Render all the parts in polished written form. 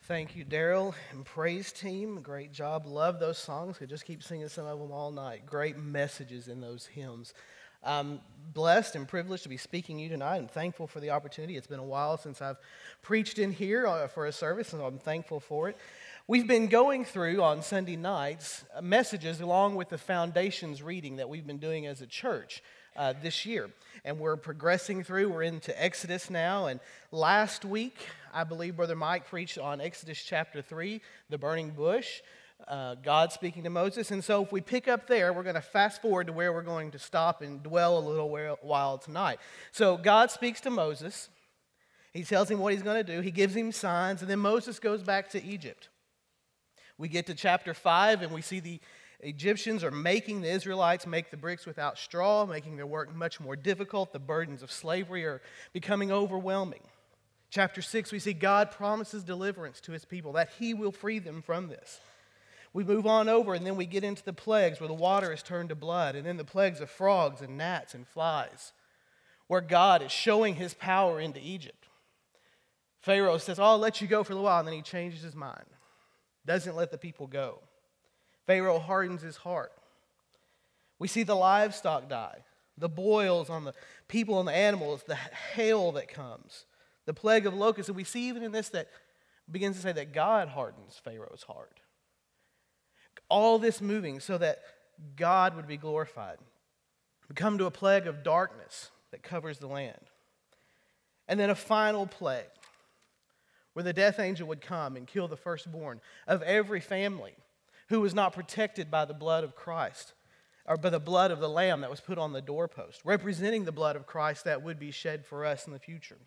Thank you, Daryl and praise team. Great job. Love those songs. Could just keep singing some of them all night. Great messages in those hymns. I'm blessed and privileged to be speaking to you tonight. I'm thankful for the opportunity. It's been a while since I've preached in here for a service, and I'm thankful for it. We've been going through on Sunday nights messages along with the foundations reading that we've been doing as a church this year. And we're progressing through. We're into Exodus now. And last week, I believe Brother Mike preached on Exodus chapter 3, the burning bush, God speaking to Moses. And so if we pick up there, we're going to fast forward to where we're going to stop and dwell a little while tonight. So God speaks to Moses. He tells him what he's going to do. He gives him signs. And then Moses goes back to Egypt. We get to chapter 5 and we see the Egyptians are making the Israelites make the bricks without straw, making their work much more difficult. The burdens of slavery are becoming overwhelming. Chapter 6, we see God promises deliverance to his people, that he will free them from this. We move on over and then we get into the plagues where the water is turned to blood, and then the plagues of frogs and gnats and flies, where God is showing his power into Egypt. Pharaoh says, I'll let you go for a little while, and then he changes his mind. Doesn't let the people go. Pharaoh hardens his heart. We see the livestock die, the boils on the people and the animals, the hail that comes, the plague of locusts. And we see even in this that begins to say that God hardens Pharaoh's heart. All this moving so that God would be glorified. We come to a plague of darkness that covers the land. And then a final plague where the death angel would come and kill the firstborn of every family who was not protected by the blood of Christ, or by the blood of the Lamb that was put on the doorpost, representing the blood of Christ that would be shed for us in the future.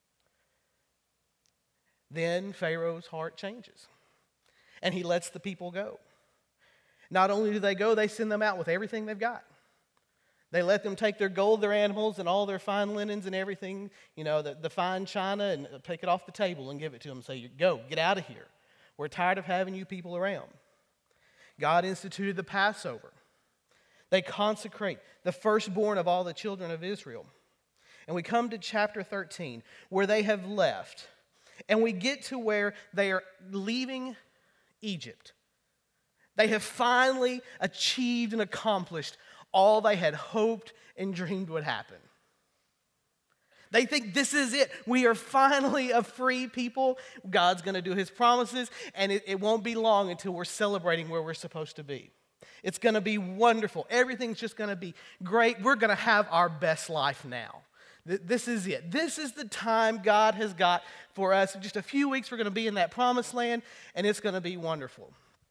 Then Pharaoh's heart changes, and he lets the people go. Not only do they go, they send them out with everything they've got. They let them take their gold, their animals, and all their fine linens and everything, the fine china, and take it off the table and give it to them and say, go, get out of here. We're tired of having you people around. God instituted the Passover. They consecrate the firstborn of all the children of Israel. And we come to chapter 13, where they have left. And we get to where they are leaving Egypt. They have finally achieved and accomplished all they had hoped and dreamed would happen. They think this is it. We are finally a free people. God's going to do his promises, and it won't be long until we're celebrating where we're supposed to be. It's going to be wonderful. Everything's just going to be great. We're going to have our best life now. This is it. This is the time God has got for us. In just a few weeks, we're going to be in that promised land, and it's going to be wonderful.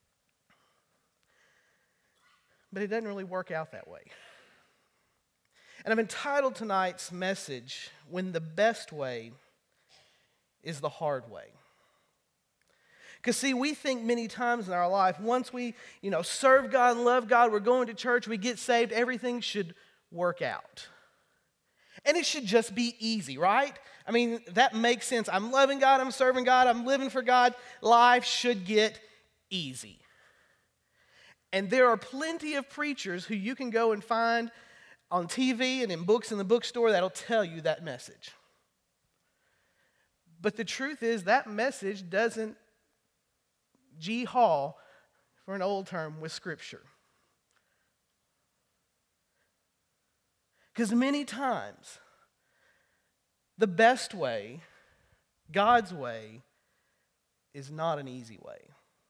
But it doesn't really work out that way. And I've entitled tonight's message, When the Best Way is the Hard Way. Because see, we think many times in our life, once we, serve God and love God, we're going to church, we get saved, everything should work out. And it should just be easy, right? I mean, that makes sense. I'm loving God, I'm serving God, I'm living for God. Life should get easy. And there are plenty of preachers who you can go and find on TV and in books in the bookstore that'll tell you that message. But the truth is that message doesn't G-haul, for an old term, with Scripture. Because many times, the best way, God's way, is not an easy way.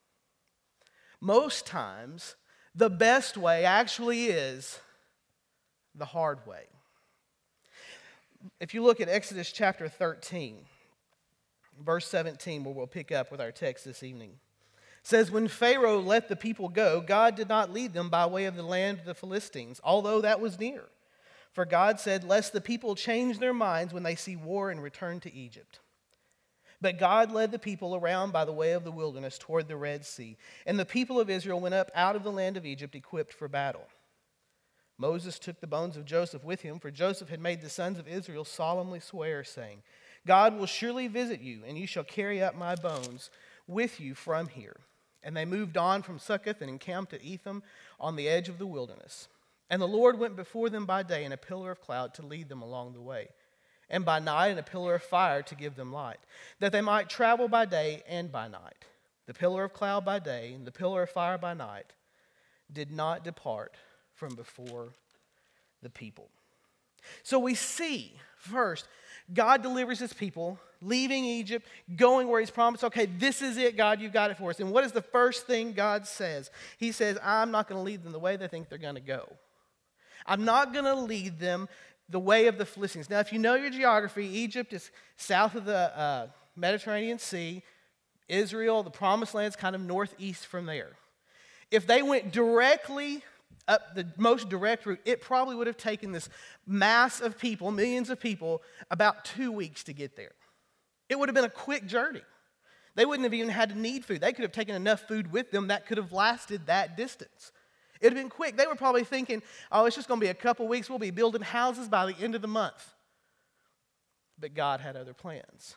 Most times, the best way actually is the hard way. If you look at Exodus chapter 13, verse 17, where we'll pick up with our text this evening, it says, when Pharaoh let the people go, God did not lead them by way of the land of the Philistines, although that was near. For God said, lest the people change their minds when they see war and return to Egypt. But God led the people around by the way of the wilderness toward the Red Sea, and the people of Israel went up out of the land of Egypt equipped for battle. Moses took the bones of Joseph with him, for Joseph had made the sons of Israel solemnly swear, saying, God will surely visit you, and you shall carry up my bones with you from here. And they moved on from Succoth and encamped at Etham on the edge of the wilderness. And the Lord went before them by day in a pillar of cloud to lead them along the way, and by night, and a pillar of fire to give them light, that they might travel by day and by night. The pillar of cloud by day and the pillar of fire by night did not depart from before the people. So we see, first, God delivers his people, leaving Egypt, going where he's promised. Okay, this is it, God, you've got it for us. And what is the first thing God says? He says, I'm not going to lead them the way they think they're going to go. I'm not going to lead them the way of the Philistines. Now, if you know your geography, Egypt is south of the Mediterranean Sea. Israel, the promised land, is kind of northeast from there. If they went directly up the most direct route, it probably would have taken this mass of people, millions of people, about 2 weeks to get there. It would have been a quick journey. They wouldn't have even had to need food. They could have taken enough food with them that could have lasted that distance. It would have been quick. They were probably thinking, oh, it's just going to be a couple weeks. We'll be building houses by the end of the month. But God had other plans.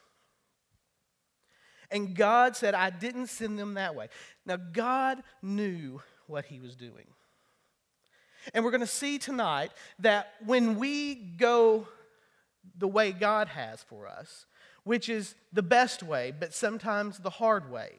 And God said, I didn't send them that way. Now, God knew what he was doing. And we're going to see tonight that when we go the way God has for us, which is the best way, but sometimes the hard way,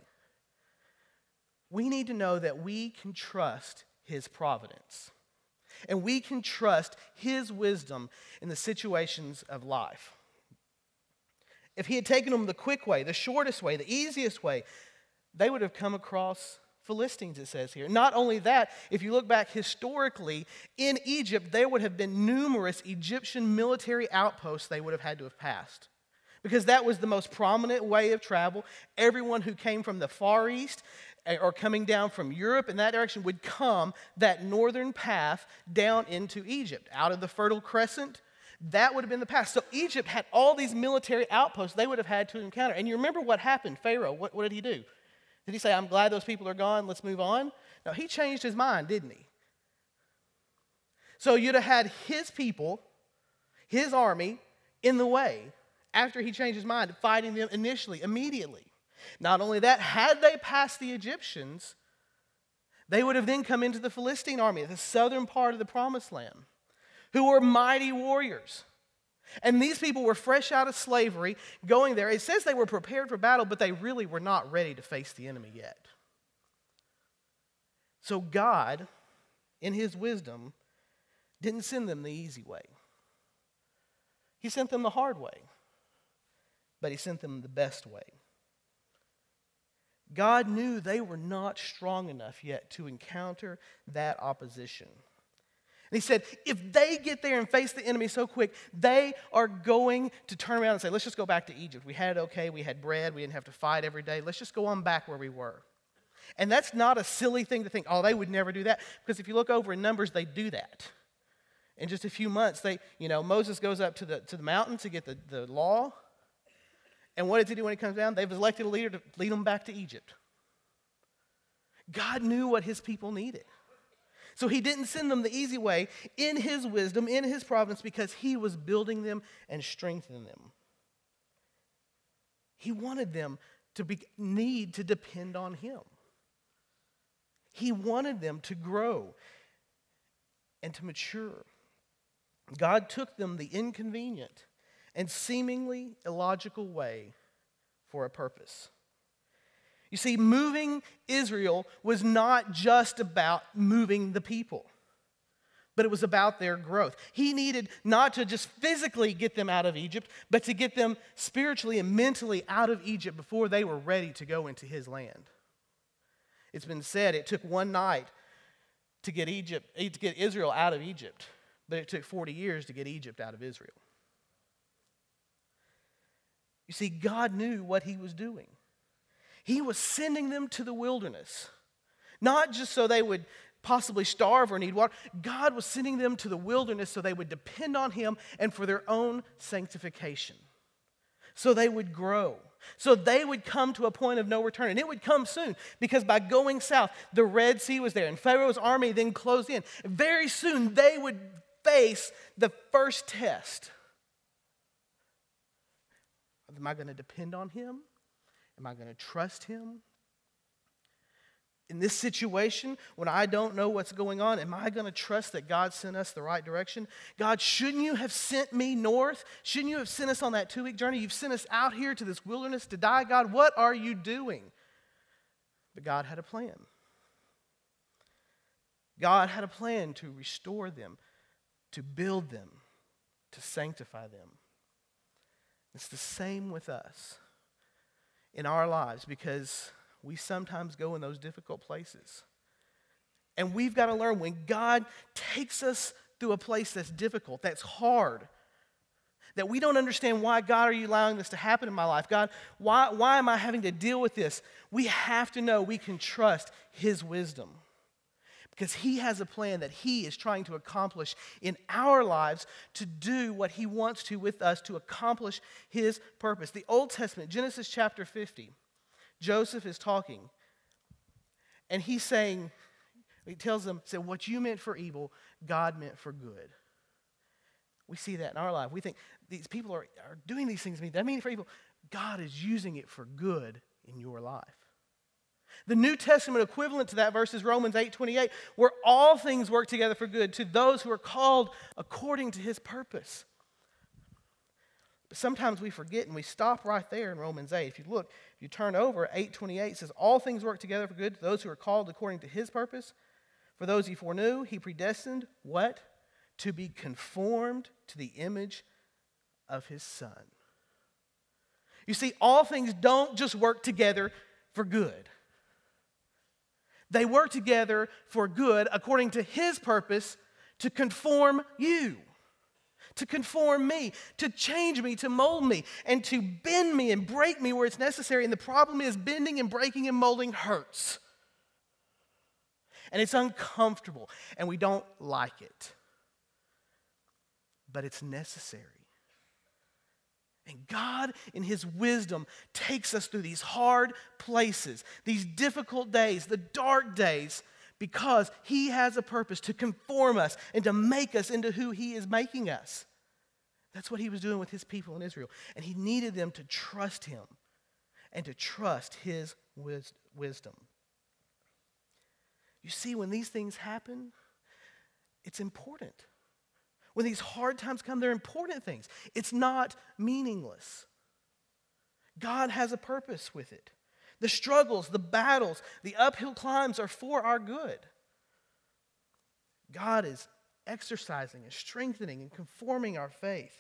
we need to know that we can trust his providence. And we can trust his wisdom in the situations of life. If he had taken them the quick way, the shortest way, the easiest way, they would have come across Philistines, it says here. Not only that, if you look back historically, in Egypt, there would have been numerous Egyptian military outposts they would have had to have passed. Because that was the most prominent way of travel. Everyone who came from the Far East or coming down from Europe in that direction would come that northern path down into Egypt, out of the Fertile Crescent. That would have been the path. So Egypt had all these military outposts they would have had to encounter. And you remember what happened, Pharaoh, what did he do? Did he say, I'm glad those people are gone, let's move on? No, he changed his mind, didn't he? So you'd have had his people, his army, in the way after he changed his mind, fighting them initially, immediately. Not only that, had they passed the Egyptians, they would have then come into the Philistine army, the southern part of the Promised Land, who were mighty warriors. And these people were fresh out of slavery, going there. It says they were prepared for battle, but they really were not ready to face the enemy yet. So God, in his wisdom, didn't send them the easy way. He sent them the hard way, but he sent them the best way. God knew they were not strong enough yet to encounter that opposition. And he said, if they get there and face the enemy so quick, they are going to turn around and say, let's just go back to Egypt. We had it okay, we had bread, we didn't have to fight every day. Let's just go on back where we were. And that's not a silly thing to think, oh, they would never do that. Because if you look over in Numbers, they do that. In just a few months, Moses goes up to the mountain to get the law. And what does he do when he comes down? They've elected a leader to lead them back to Egypt. God knew what his people needed. So he didn't send them the easy way in his wisdom, in his providence, because he was building them and strengthening them. He wanted them to need to depend on him. He wanted them to grow and to mature. God took them the inconvenient and seemingly illogical way for a purpose. You see, moving Israel was not just about moving the people, but it was about their growth. He needed not to just physically get them out of Egypt, but to get them spiritually and mentally out of Egypt before they were ready to go into his land. It's been said it took one night to get Israel out of Egypt, but it took 40 years to get Egypt out of Israel. You see, God knew what he was doing. He was sending them to the wilderness, not just so they would possibly starve or need water. God was sending them to the wilderness so they would depend on him and for their own sanctification, so they would grow, so they would come to a point of no return. And it would come soon, because by going south, the Red Sea was there, and Pharaoh's army then closed in. Very soon, they would face the first test. Am I going to depend on him? Am I going to trust him? In this situation, when I don't know what's going on, am I going to trust that God sent us the right direction? God, shouldn't you have sent me north? Shouldn't you have sent us on that 2-week journey? You've sent us out here to this wilderness to die. God, what are you doing? But God had a plan. God had a plan to restore them, to build them, to sanctify them. It's the same with us in our lives, because we sometimes go in those difficult places. And we've got to learn, when God takes us through a place that's difficult, that's hard, that we don't understand, why, God, are you allowing this to happen in my life? God, why am I having to deal with this? We have to know we can trust His wisdom, because He has a plan that He is trying to accomplish in our lives, to do what He wants to with us, to accomplish His purpose. The Old Testament, Genesis chapter 50, Joseph is talking, and he's saying, he tells them, said, what you meant for evil, God meant for good. We see that in our life. We think these people are doing these things to me. That mean for evil. God is using it for good in your life. The New Testament equivalent to that verse is Romans 8:28, where all things work together for good to those who are called according to His purpose. But sometimes we forget, and we stop right there in Romans 8. If you turn over, 8:28 says, all things work together for good to those who are called according to His purpose. For those He foreknew, He predestined, what? To be conformed to the image of His Son. You see, all things don't just work together for good. They work together for good according to His purpose, to conform you, to conform me, to change me, to mold me, and to bend me and break me where it's necessary. And the problem is, bending and breaking and molding hurts. And it's uncomfortable, and we don't like it. But it's necessary. And God, in His wisdom, takes us through these hard places, these difficult days, the dark days, because He has a purpose to conform us and to make us into who He is making us. That's what He was doing with His people in Israel. And He needed them to trust Him and to trust His wisdom. You see, when these things happen, it's important. When these hard times come, they're important things. It's not meaningless. God has a purpose with it. The struggles, the battles, the uphill climbs are for our good. God is exercising and strengthening and conforming our faith.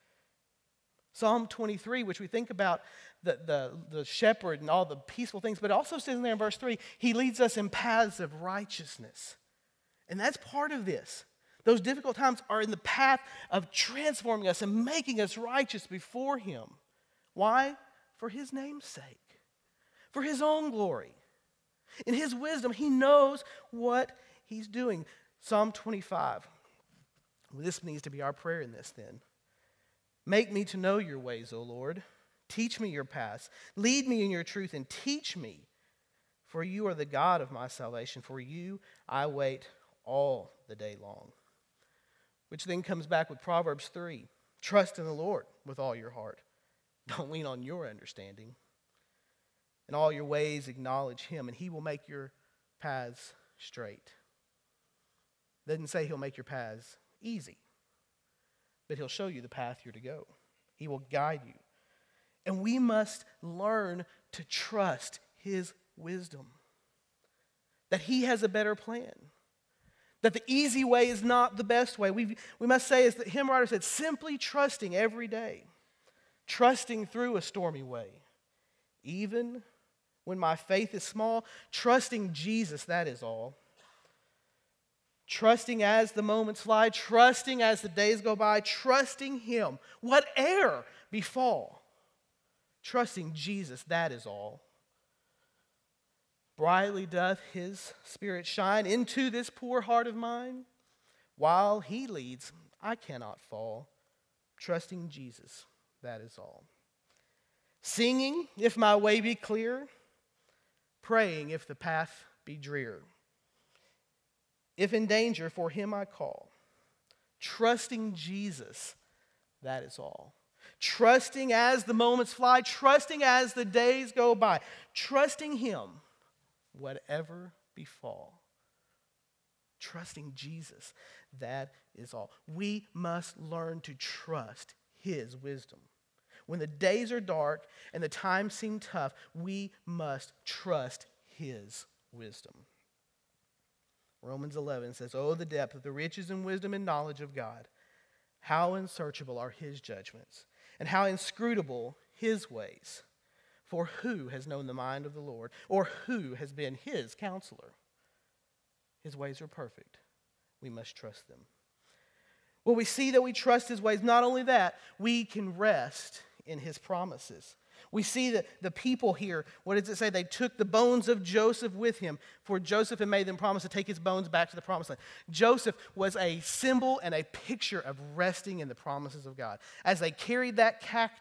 Psalm 23, which we think about the shepherd and all the peaceful things, but it also says in there in verse 3, He leads us in paths of righteousness. And that's part of this. Those difficult times are in the path of transforming us and making us righteous before Him. Why? For His name's sake. For His own glory. In His wisdom, He knows what He's doing. Psalm 25. This needs to be our prayer in this then. Make me to know your ways, O Lord. Teach me your paths. Lead me in your truth and teach me. For you are the God of my salvation. For you I wait all the day long. Which then comes back with Proverbs 3. Trust in the Lord with all your heart. Don't lean on your understanding. In all your ways acknowledge Him, and He will make your paths straight. Doesn't say He'll make your paths easy, but He'll show you the path you're to go. He will guide you. And we must learn to trust His wisdom. That He has a better plan. That the easy way is not the best way. We must say, as the hymn writer said, simply trusting every day. Trusting through a stormy way. Even when my faith is small, trusting Jesus, that is all. Trusting as the moments fly, trusting as the days go by, trusting Him, whate'er befall. Trusting Jesus, that is all. Brightly doth His Spirit shine into this poor heart of mine. While He leads, I cannot fall. Trusting Jesus, that is all. Singing, if my way be clear. Praying, if the path be drear. If in danger, for Him I call. Trusting Jesus, that is all. Trusting as the moments fly, trusting as the days go by, trusting Him, whatever befall. Trusting Jesus, that is all. We must learn to trust his wisdom. When the days are dark and the times seem tough, we must trust his wisdom. Romans 11 says, "Oh, the depth of the riches and wisdom and knowledge of God. How unsearchable are his judgments, and how inscrutable his ways. For who has known the mind of the Lord, or who has been his counselor? His ways are perfect. We must trust them." Well, we see that we trust his ways. Not only that, we can rest in his promises. We see that the people here, what does it say? They took the bones of Joseph with him, for Joseph had made them promise to take his bones back to the promised land. Joseph was a symbol and a picture of resting in the promises of God. As they carried that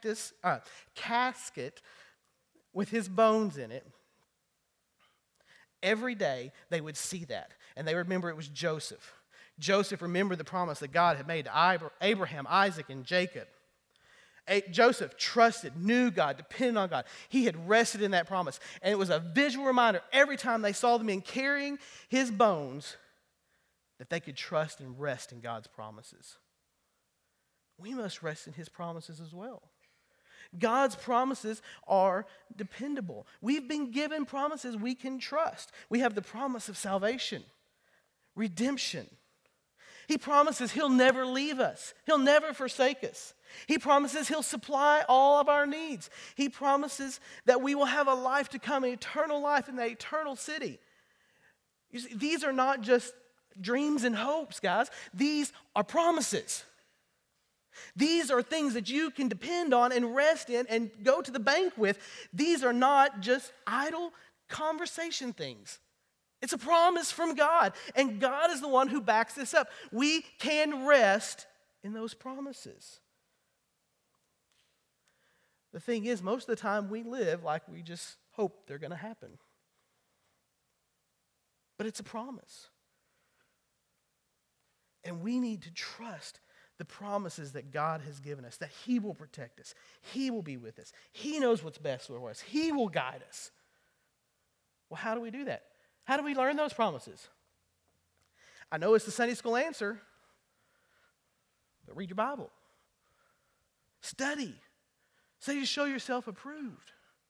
casket with his bones in it, every day they would see that, and they remember it was Joseph. Joseph remembered the promise that God had made to Abraham, Isaac, and Jacob. Joseph trusted, knew God, depended on God. He had rested in that promise. And it was a visual reminder every time they saw the men carrying his bones that they could trust and rest in God's promises. We must rest in his promises as well. God's promises are dependable. We've been given promises we can trust. We have the promise of salvation, redemption. He promises he'll never leave us. He'll never forsake us. He promises he'll supply all of our needs. He promises that we will have a life to come, an eternal life in the eternal city. You see, these are not just dreams and hopes, guys. These are promises. These are things that you can depend on and rest in and go to the bank with. These are not just idle conversation things. It's a promise from God, and God is the one who backs this up. We can rest in those promises. The thing is, most of the time we live like we just hope they're going to happen. But it's a promise. And we need to trust the promises that God has given us, that he will protect us. He will be with us. He knows what's best for us. He will guide us. Well, how do we do that? How do we learn those promises? I know it's the Sunday school answer, but read your Bible. Study. Study to show yourself approved.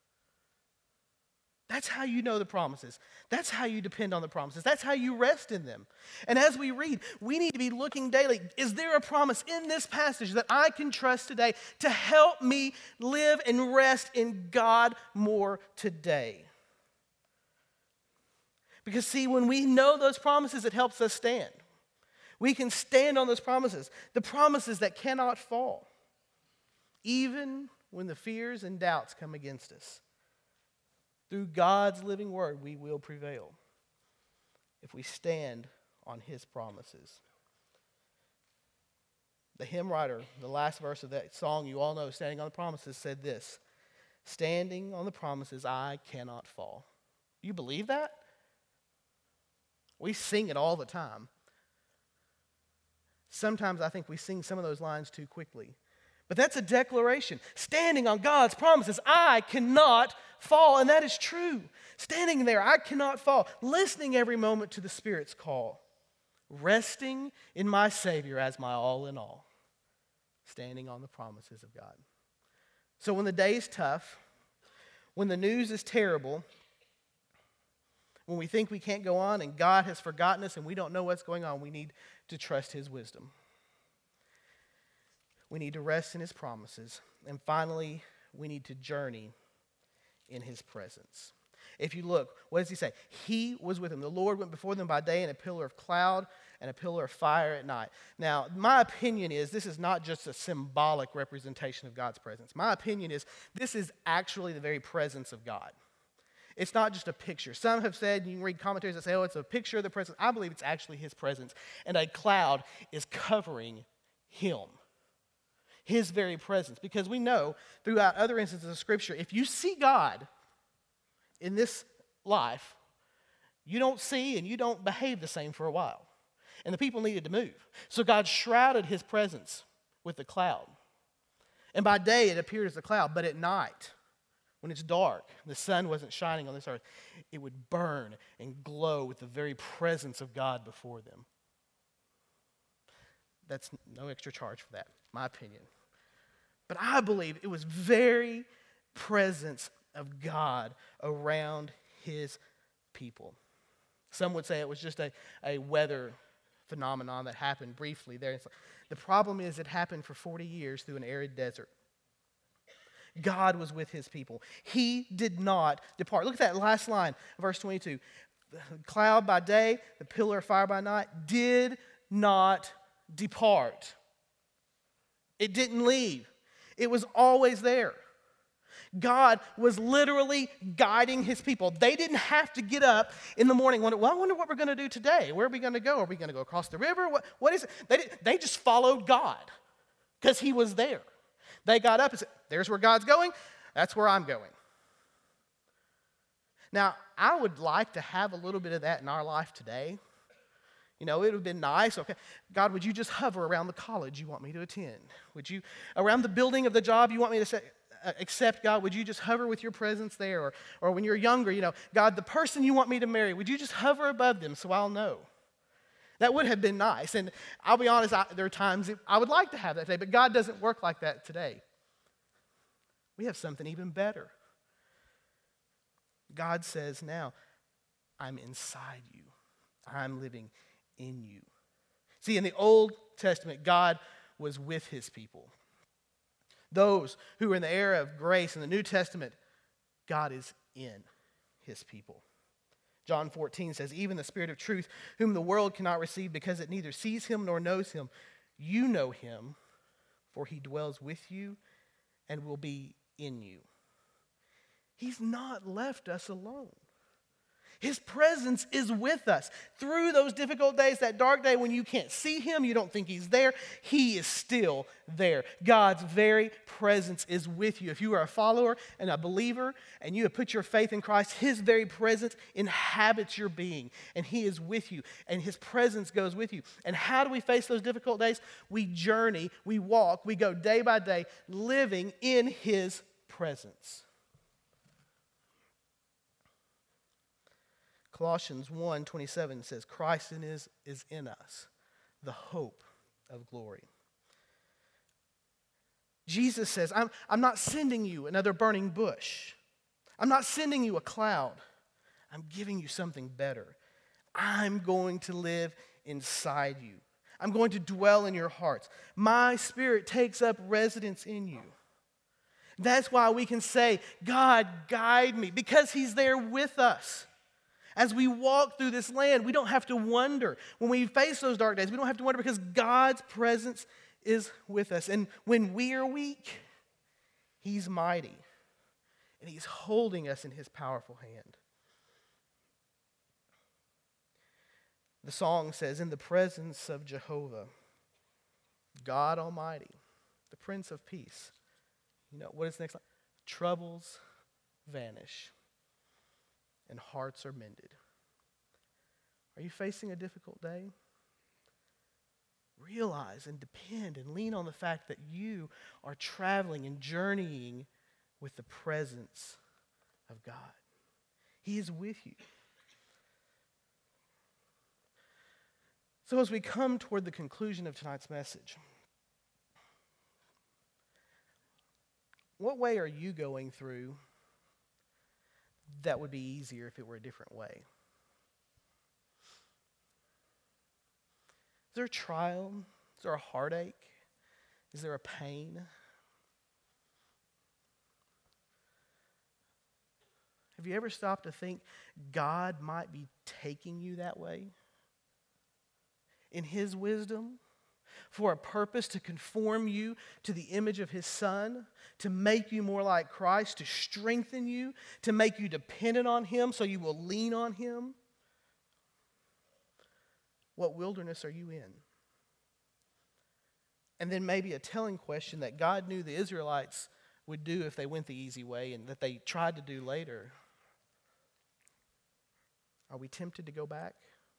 That's how you know the promises. That's how you depend on the promises. That's how you rest in them. And as we read, we need to be looking daily. Is there a promise in this passage that I can trust today to help me live and rest in God more today? Because see, when we know those promises, it helps us stand. We can stand on those promises, the promises that cannot fall, even when the fears and doubts come against us. Through God's living word, we will prevail if we stand on his promises. The hymn writer, the last verse of that song you all know, Standing on the Promises, said this: "Standing on the promises, I cannot fall." Do you believe that? We sing it all the time. Sometimes I think we sing some of those lines too quickly. But that's a declaration. Standing on God's promises, I cannot fall. And that is true. Standing there, I cannot fall. Listening every moment to the Spirit's call. Resting in my Savior as my all in all. Standing on the promises of God. So when the day's tough, when the news is terrible, when we think we can't go on and God has forgotten us and we don't know what's going on, we need to trust his wisdom. We need to rest in his promises. And finally, we need to journey in his presence. If you look, what does he say? He was with them. The Lord went before them by day in a pillar of cloud and a pillar of fire at night. Now, my opinion is this is not just a symbolic representation of God's presence. My opinion is this is actually the very presence of God. It's not just a picture. Some have said, you can read commentaries that say, oh, it's a picture of the presence. I believe it's actually his presence. And a cloud is covering him. His very presence. Because we know throughout other instances of Scripture, if you see God in this life, you don't see and you don't behave the same for a while. And the people needed to move. So God shrouded his presence with the cloud. And by day it appeared as a cloud, but at night when it's dark, the sun wasn't shining on this earth, it would burn and glow with the very presence of God before them. That's no extra charge for that, my opinion. But I believe it was very presence of God around his people. Some would say it was just a weather phenomenon that happened briefly there. The problem is it happened for 40 years through an arid desert. God was with his people. He did not depart. Look at that last line, verse 22. The cloud by day, the pillar of fire by night, did not depart. It didn't leave. It was always there. God was literally guiding his people. They didn't have to get up in the morning and wonder, I wonder what we're going to do today. Where are we going to go? Are we going to go across the river? What is it? They just followed God because he was there. They got up and said, there's where God's going. That's where I'm going. Now, I would like to have a little bit of that in our life today. You know, it would have been nice. Okay, God, would you just hover around the college you want me to attend? Would you, around the building of the job you want me to accept, God, would you just hover with your presence there? Or when you're younger, you know, God, the person you want me to marry, would you just hover above them so I'll know? That would have been nice. And I'll be honest, there are times I would like to have that today, but God doesn't work like that today. We have something even better. God says now, I'm inside you. I'm living in you. See, in the Old Testament, God was with his people. Those who were in the era of grace in the New Testament, God is in his people. John 14 says, even the Spirit of truth, whom the world cannot receive because it neither sees him nor knows him, you know him, for he dwells with you and will be in you. He's not left us alone. His presence is with us. Through those difficult days, that dark day when you can't see him, you don't think he's there, he is still there. God's very presence is with you. If you are a follower and a believer and you have put your faith in Christ, his very presence inhabits your being and he is with you and his presence goes with you. And how do we face those difficult days? We journey, we walk, we go day by day living in his presence. Colossians 1:27 says, Christ is in us, the hope of glory. Jesus says, I'm not sending you another burning bush. I'm not sending you a cloud. I'm giving you something better. I'm going to live inside you. I'm going to dwell in your hearts. My Spirit takes up residence in you. That's why we can say, God, guide me, because he's there with us. As we walk through this land, we don't have to wonder. When we face those dark days, we don't have to wonder because God's presence is with us. And when we are weak, he's mighty. And he's holding us in his powerful hand. The song says, in the presence of Jehovah, God Almighty, the Prince of Peace. You know, what is the next line? Troubles vanish and hearts are mended. Are you facing a difficult day? Realize and depend and lean on the fact that you are traveling and journeying with the presence of God. He is with you. So as we come toward the conclusion of tonight's message, what way are you going through that would be easier if it were a different way? Is there a trial? Is there a heartache? Is there a pain? Have you ever stopped to think God might be taking you that way? In his wisdom? For a purpose to conform you to the image of his Son, to make you more like Christ, to strengthen you, to make you dependent on him so you will lean on him. What wilderness are you in? And then maybe a telling question that God knew the Israelites would do if they went the easy way and that they tried to do later. Are we tempted to go back?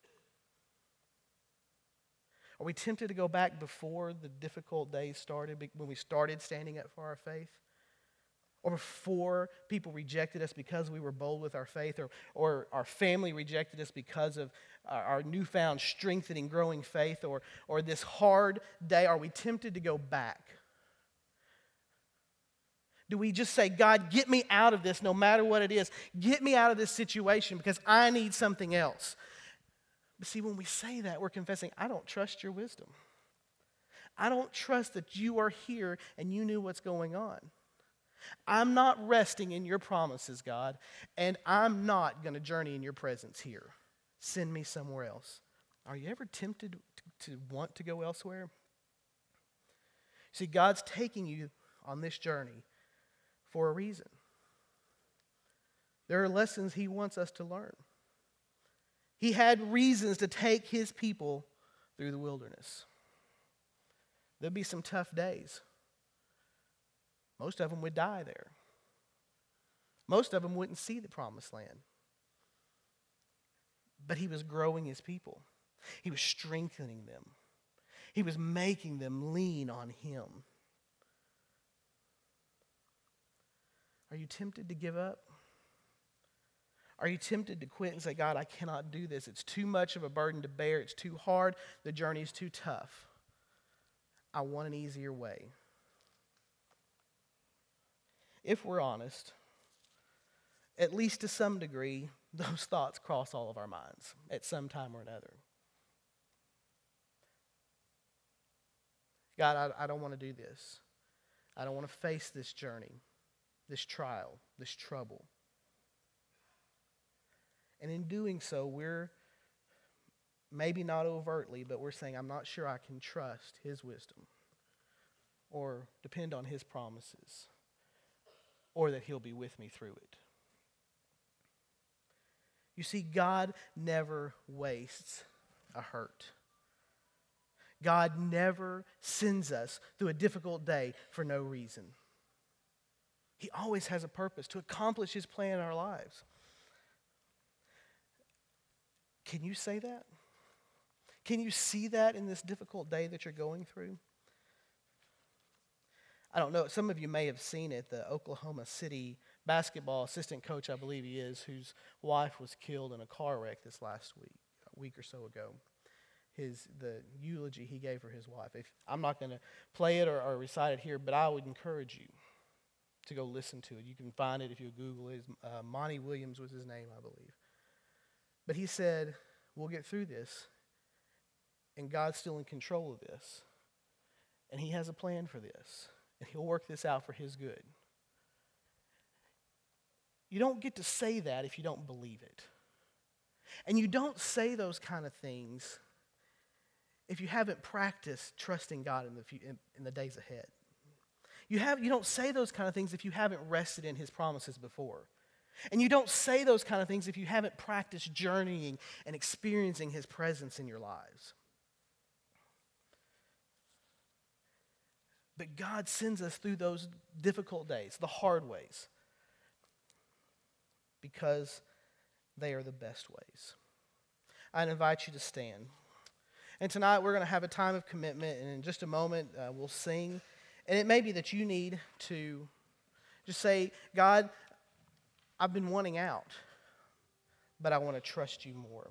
Are we tempted to go back before the difficult days started, when we started standing up for our faith? or before people rejected us because we were bold with our faith, or our family rejected us because of our newfound strengthening, growing faith, or this hard day, are we tempted to go back? Do we just say, God, get me out of this no matter what it is? Get me out of this situation because I need something else. But see, when we say that, we're confessing, I don't trust your wisdom. I don't trust that you are here and you knew what's going on. I'm not resting in your promises, God, and I'm not going to journey in your presence here. Send me somewhere else. Are you ever tempted to want to go elsewhere? See, God's taking you on this journey for a reason. There are lessons He wants us to learn. He had reasons to take His people through the wilderness. There'll be some tough days. Most of them would die there. Most of them wouldn't see the promised land. But He was growing His people. He was strengthening them. He was making them lean on Him. Are you tempted to give up? Are you tempted to quit and say, God, I cannot do this. It's too much of a burden to bear. It's too hard. The journey is too tough. I want an easier way. If we're honest, at least to some degree, those thoughts cross all of our minds at some time or another. God, I don't want to do this. I don't want to face this journey, this trial, this trouble. And in doing so, we're maybe not overtly, but we're saying, I'm not sure I can trust His wisdom or depend on His promises or that He'll be with me through it. You see, God never wastes a hurt. God never sends us through a difficult day for no reason. He always has a purpose to accomplish His plan in our lives. Can you say that? Can you see that in this difficult day that you're going through? I don't know. Some of you may have seen it. The Oklahoma City basketball assistant coach, I believe he is, whose wife was killed in a car wreck this last week, a week or so ago. The eulogy he gave for his wife. I'm not going to play it or recite it here, but I would encourage you to go listen to it. You can find it if you Google it. Monty Williams was his name, I believe. But he said, we'll get through this, and God's still in control of this. And He has a plan for this, and He'll work this out for His good. You don't get to say that if you don't believe it. And you don't say those kind of things if you haven't practiced trusting God in the days ahead. You don't say those kind of things if you haven't rested in His promises before. And you don't say those kind of things if you haven't practiced journeying and experiencing His presence in your lives. But God sends us through those difficult days, the hard ways, because they are the best ways. I invite you to stand. And tonight we're going to have a time of commitment, and in just a moment we'll sing. And it may be that you need to just say, God, I've been wanting out, but I want to trust you more.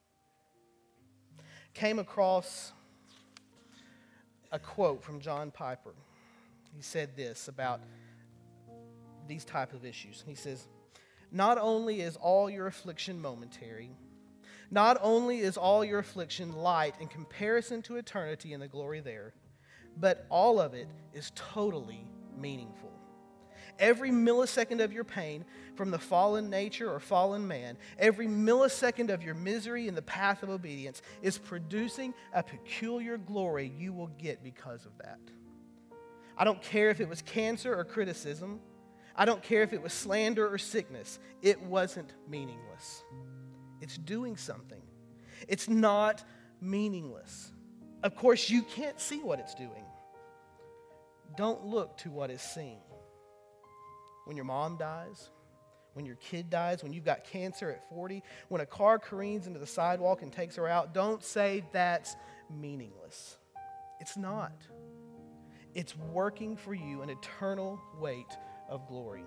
Came across a quote from John Piper. He said this about these type of issues. He says, not only is all your affliction momentary, not only is all your affliction light in comparison to eternity and the glory there, but all of it is totally meaningful. Every millisecond of your pain from the fallen nature or fallen man, every millisecond of your misery in the path of obedience is producing a peculiar glory you will get because of that. I don't care if it was cancer or criticism. I don't care if it was slander or sickness. It wasn't meaningless. It's doing something. It's not meaningless. Of course, you can't see what it's doing. Don't look to what is seen. When your mom dies, when your kid dies, when you've got cancer at 40, when a car careens into the sidewalk and takes her out, don't say that's meaningless. It's not. It's working for you an eternal weight of glory.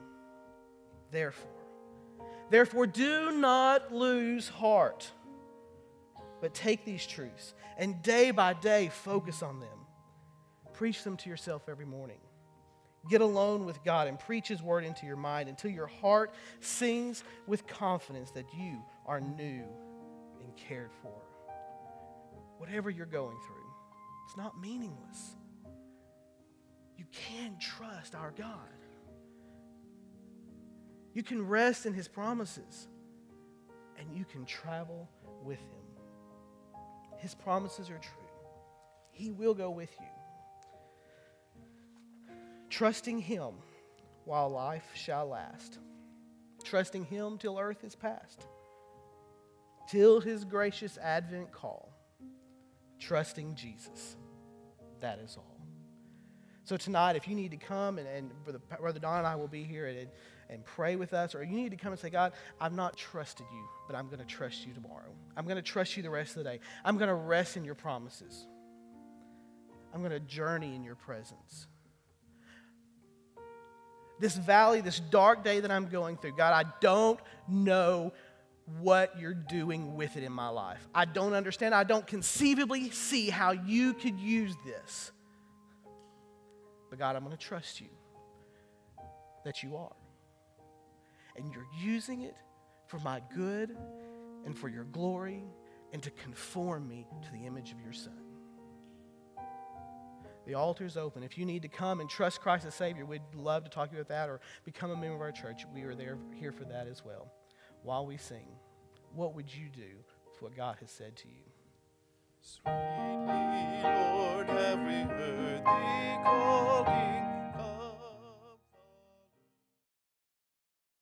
Therefore, do not lose heart, but take these truths and day by day focus on them. Preach them to yourself every morning. Get alone with God and preach His word into your mind until your heart sings with confidence that you are new and cared for. Whatever you're going through, it's not meaningless. You can trust our God. You can rest in His promises, and you can travel with Him. His promises are true. He will go with you. Trusting Him while life shall last. Trusting Him till earth is past. Till His gracious advent call. Trusting Jesus. That is all. So tonight, if you need to come, and Brother Don and I will be here and pray with us, or you need to come and say, God, I've not trusted you, but I'm going to trust you tomorrow. I'm going to trust you the rest of the day. I'm going to rest in your promises. I'm going to journey in your presence. This valley, this dark day that I'm going through, God, I don't know what you're doing with it in my life. I don't understand. I don't conceivably see how you could use this. But God, I'm going to trust you that you are. And you're using it for my good and for your glory and to conform me to the image of your Son. The altar is open. If you need to come and trust Christ as Savior, we'd love to talk to you about that, or become a member of our church. We are here for that as well. While we sing, what would you do with what God has said to you? Sweetly, Lord, have we heard thee calling.